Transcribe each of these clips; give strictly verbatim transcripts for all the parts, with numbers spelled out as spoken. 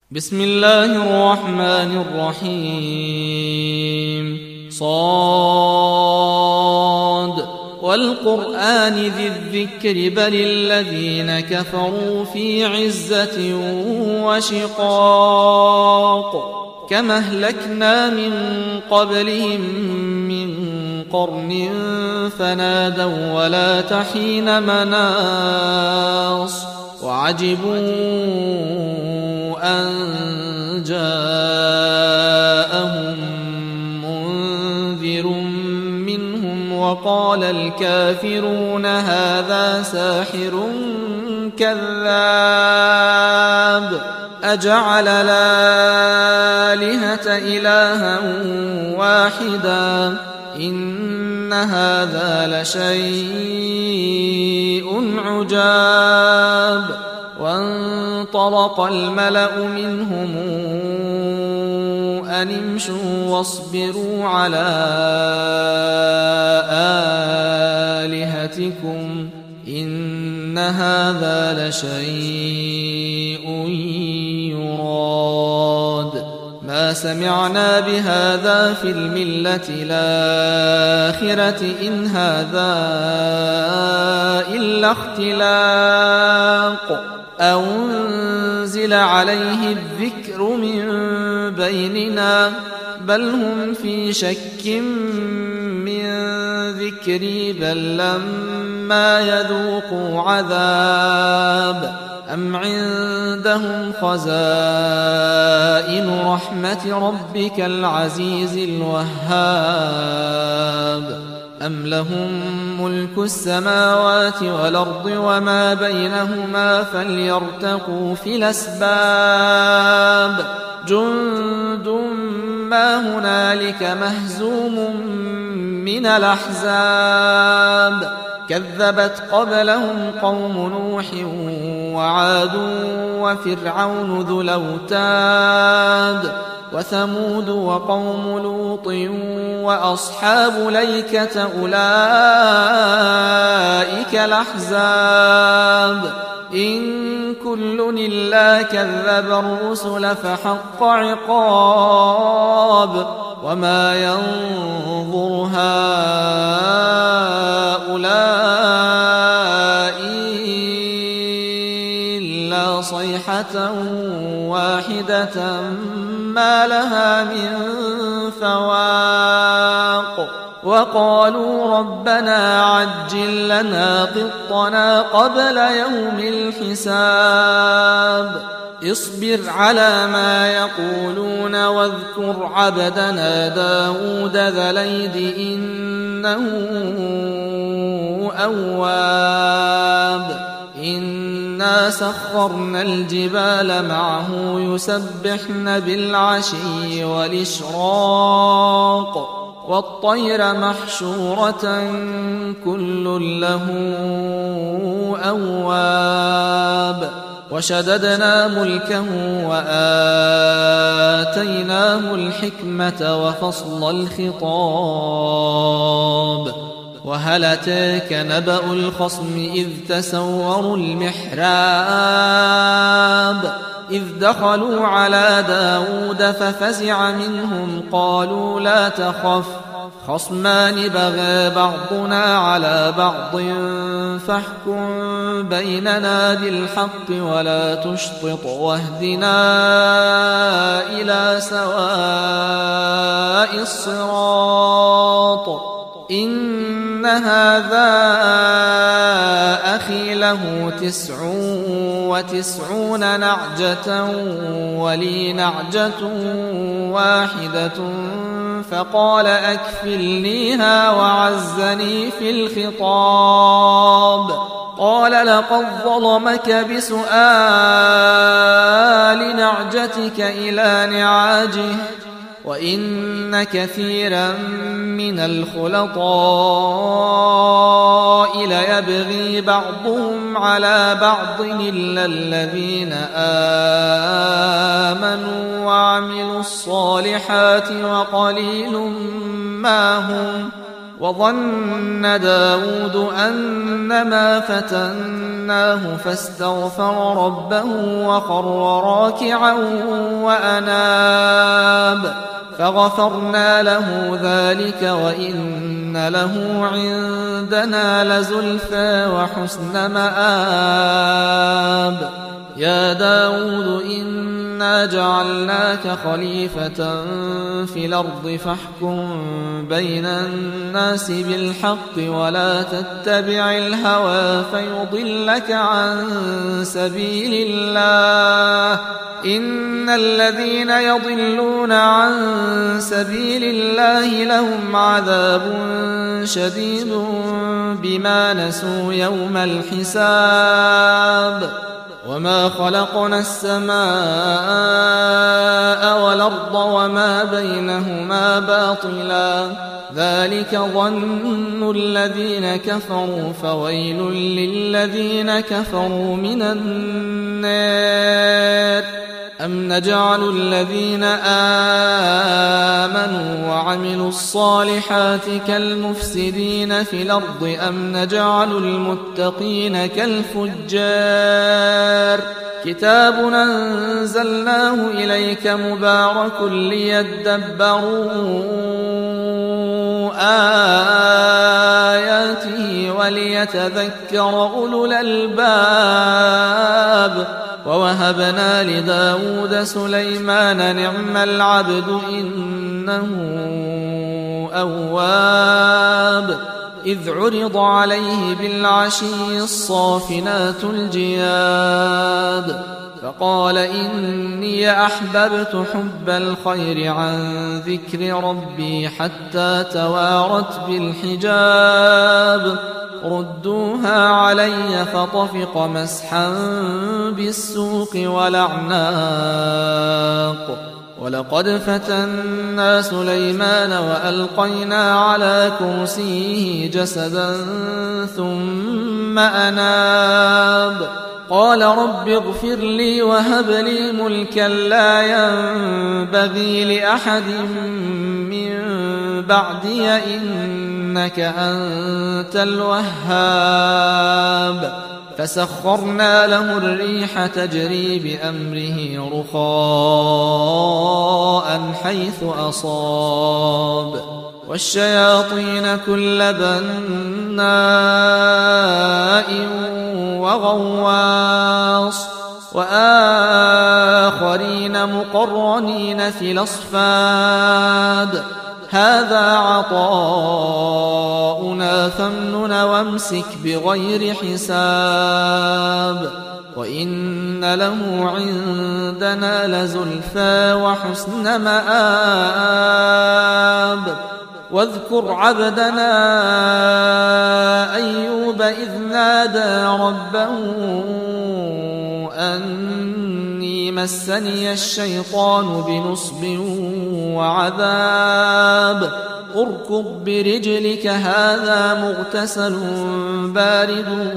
بسم الله الرحمن الرحيم. صاد والقرآن ذي الذكر بل الذين كفروا في عزة وشقاق كما أهلكنا من قبلهم من قرن فنادوا ولا تحين مناص وعجبوا أن جاءهم منذر منهم وقال الكافرون هذا ساحر كذاب أجعل الآلهة إلها واحدا إن هذا لشيء عجاب. وانطلق الملأ منهم أن امشوا واصبروا على آلهتكم إن هذا لشيء يراد ما سمعنا بهذا في الملة الآخرة إن هذا إلا اختلاق أو أنزل عليه الذكر من بيننا بل هم في شك من ذكري بل لما يذوقوا عذاب أم عندهم خزائن رحمة ربك العزيز الوهاب أم لهم ملك السماوات والأرض وما بينهما فليرتقوا في الأسباب جند ما هنالك مهزوم من الأحزاب كذبت قبلهم قوم نوح وعاد وفرعون ذو الأوتاد وثمود وقوم لوط وأصحاب ليكة أولئك الأحزاب إن كل إلا كذب الرسل فحق عقاب وما ينظر هؤلاء إلا صيحة واحدة ما لها من فواق وقالوا ربنا عجل لنا قطنا قبل يوم الحساب اصبر على ما يقولون واذكر عبدنا داود ذا الأيد إنه أواب إنا سخرنا الجبال معه يسبحن بالعشي والإشراق والطير محشورة كل له أواب وشددنا ملكه وآتيناه الحكمة وفصل الخطاب وهل أتاك نبأ الخصم إذ تسوروا المحراب إذ دخلوا على داود ففزع منهم قالوا لا تخف خصمان بغى بعضنا على بعض فاحكم بيننا بالحق ولا تشطط واهدنا إلى سواء الصراط إن هذا أخي له تسع وتسعون نعجة ولي نعجة واحدة فقال أكفلنيها وعزني في الخطاب قال لقد ظلمك بسؤال نعجتك إلى نعاجه وإن كثيرا من الخلطاء ليبغي بعضهم على بعض إلا الذين آمنوا وعملوا الصالحات وقليل ما هم وظن داود أنما فتناه فاستغفر ربه وخر راكعا وأناب فغفرنا له ذلك وإن له عندنا لزلفى وحسن مآب. يا داود إنا جعلناك خليفة في الأرض فاحكم بين الناس بالحق ولا تتبع الهوى فيضلك عن سبيل الله. إن الذين يضلون عن سبيل الله لهم عذاب شديد بما نسوا يوم الحساب. وما خلقنا السماء والأرض وما بينهما باطلا ذلك ظن الذين كفروا فويل للذين كفروا من النار. أم نجعل الذين آمنوا وعملوا الصالحات كالمفسدين في الأرض أم نجعل المتقين كالفجار. كتاب أنزلناه إليك مبارك ليدبروا آياته وليتذكر أولو الألباب. ووهبنا لداود سليمان نعم العبد إنه أواب. إذ عرض عليه بالعشي الصافنات الجياد فقال إني أحببت حب الخير عن ذكر ربي حتى توارت بالحجاب. ردوها علي فطفق مسحا بالسوق والأعناق. ولقد فتنا سليمان وألقينا على كرسيه جسدا ثم أناب. قال رب اغفر لي وهب لي ملكا لا ينبغي لأحد من بعدي إنك أنت الوهاب. فسخرنا له الريح تجري بأمره رخاء حيث أصاب والشياطين كل بناء وغواص وآخرين مقرنين في الأصفاد. هذا عطاؤنا فامنن وامسك بغير حساب. وإن له عندنا لزلفى وحسن مآب. واذكر عبدنا أيوب إذ نادى ربه أني مسني الشيطان بنصب وعذاب. اركض برجلك هذا مغتسل بارد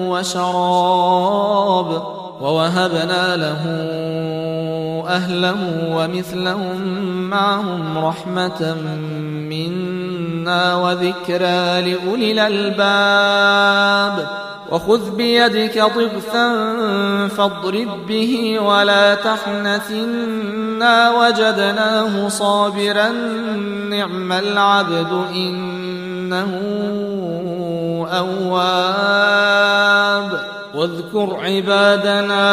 وشراب. ووهبنا له أهله ومثلهم معهم رحمة منا وذكرى لأولي الألباب. وخذ بيدك ضغثا فاضرب به ولا تحنث إنا وجدناه صابرا نعم العبد إنه أواب. واذكر عبادنا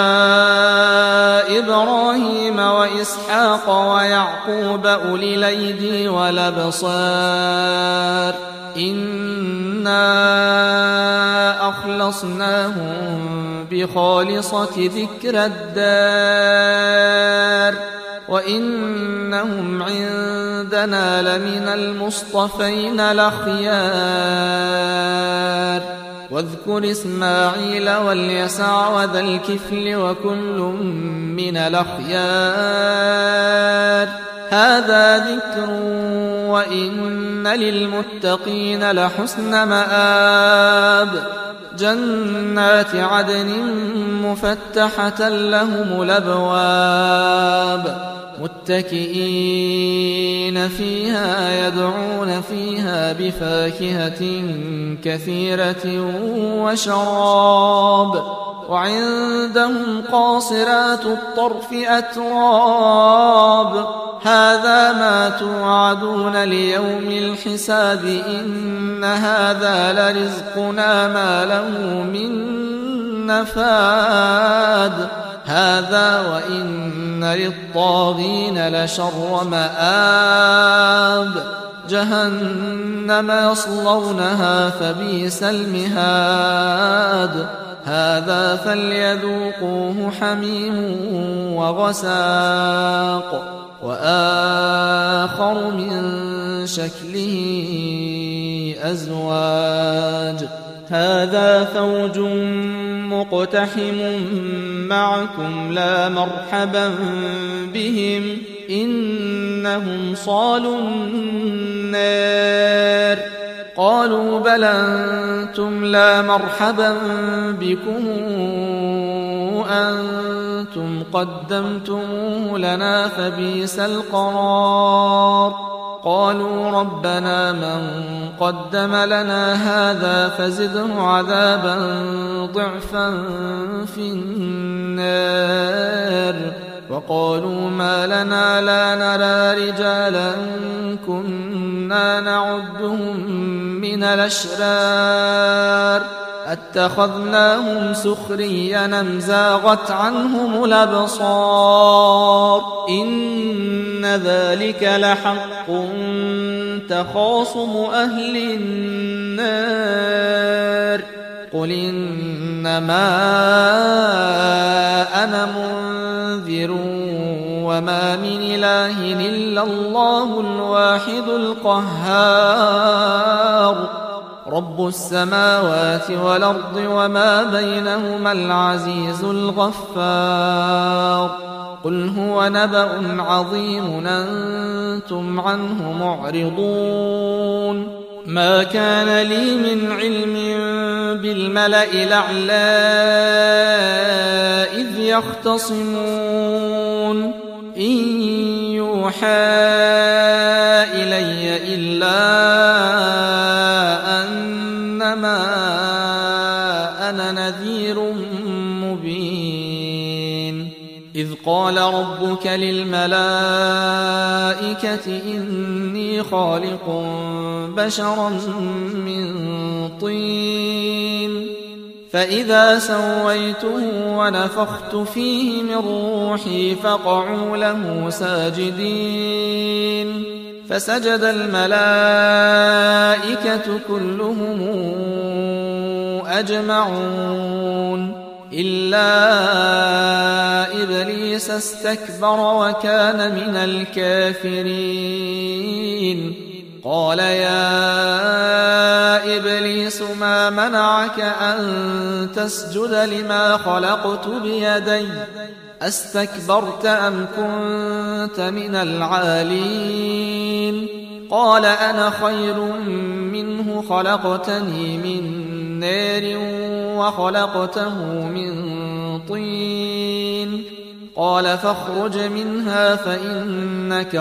إبراهيم وإسحاق ويعقوب أولي الأيدي والأبصار إنا أخلصناهم بخالصة ذكر الدار وإنهم عندنا لمن المصطفين الأخيار. واذكر إسماعيل واليسع وذا الكفل وكل من الأخيار. هذا ذكر وإن للمتقين لحسن مآب. جنات عدن مفتحة لهم الأبواب متكئين فيها يدعون فيها بفاكهة كثيرة وشراب وعندهم قاصرات الطرف أتراب هذا ما توعدون ليوم الحساب إن هذا لرزقنا ما له من نفاد هذا وإن للطاغين لشر مآب جهنم يصلونها فبئس المهاد هذا فليذوقوه حميم وغساق وآخر من شكله أزواج هذا فوج مقتحم معكم لا مرحبا بهم إنهم صالوا النار قالوا بل أنتم لا مرحبا بكم أنتم قدمتموه لنا فبئس القرار قالوا ربنا من قدم لنا هذا فزده عذابا ضعفا في النار وقالوا ما لنا لا نرى رجالا كنا نعدهم من الأشرار اتخذناهم سخريا أم زاغت عنهم الأبصار إن ذلك لحق تخاصم أهل النار قل إنما أنا منذر وما من إله إلا الله الواحد القهار رب السماوات والأرض وما بينهما العزيز الغفار قل هو نبأ عظيم أنتم عنه معرضون ما كان لي من علم بالملأ الأعلى إذ يختصمون إن يوحى إلي إلا أنما أنا نذير مبين إذ قال ربك للملائكة إني خالق بشرا من طين فإذا سويته ونفخت فيه من روحي فقعوا له ساجدين فسجد الملائكة كلهم أجمعون إلا إبليس استكبر وكان من الكافرين قال يا إبليس ما منعك أن تسجد لما خلقت بيدي أستكبرت أم كنت من العالين قال أنا خير منه خلقتني من نار وخلقته من طين قال فاخرج منها فإنك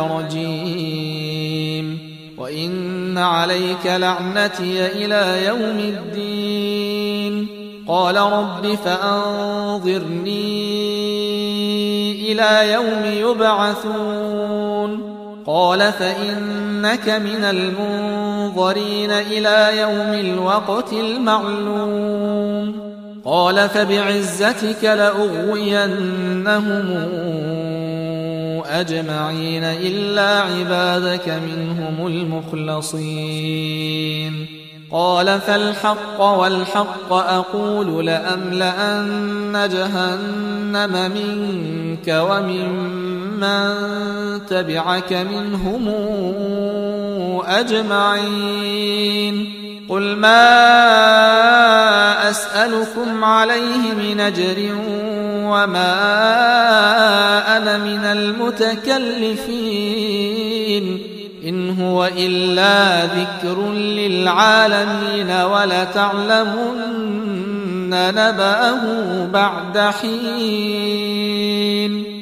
رجيم وإن عليك لعنتي إلى يوم الدين قال رب فأنظرني إلى يوم يبعثون قال فإنك من المنظرين إلى يوم الوقت المعلوم قال فبعزتك لأغوينهم أجمعين إلا عبادك منهم المخلصين قال فالحق والحق أقول لأملأن جهنم منك وممن تبعك منهم أجمعين قل ما أسألكم عليه من أجر وما أنا من المتكلفين إن هو إلا ذكر للعالمين ولتعلمن نبأه بعد حين